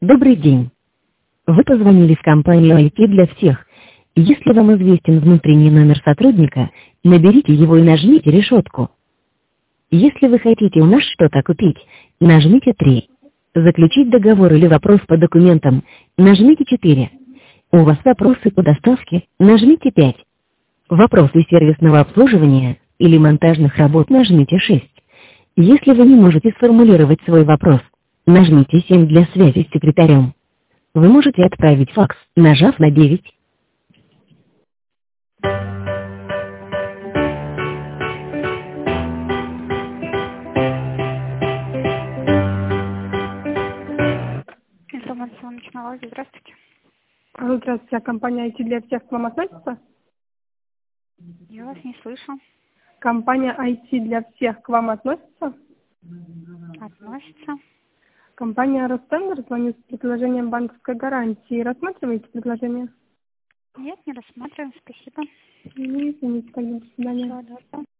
Добрый день. Вы позвонили в компанию IT для всех. Если вам известен внутренний номер сотрудника, наберите его и нажмите решетку. Если вы хотите у нас что-то купить, нажмите 3. Заключить договор или вопрос по документам, нажмите 4. У вас вопросы по доставке, нажмите 5. Вопросы сервисного обслуживания или монтажных работ, нажмите 6. Если вы не можете сформулировать свой вопрос, нажмите 7 для связи с секретарем. Вы можете отправить факс, нажав на 9. Информационный технологии, здравствуйте. Здравствуйте, а компания IT для всех к вам относится? Я вас не слышу. Компания IT для всех к вам относится? Относится. Компания Ростендер звонит с предложением банковской гарантии. Рассматриваете предложение? Нет, не рассматриваем, спасибо. Извините, тогда до свидания. Всего доброго.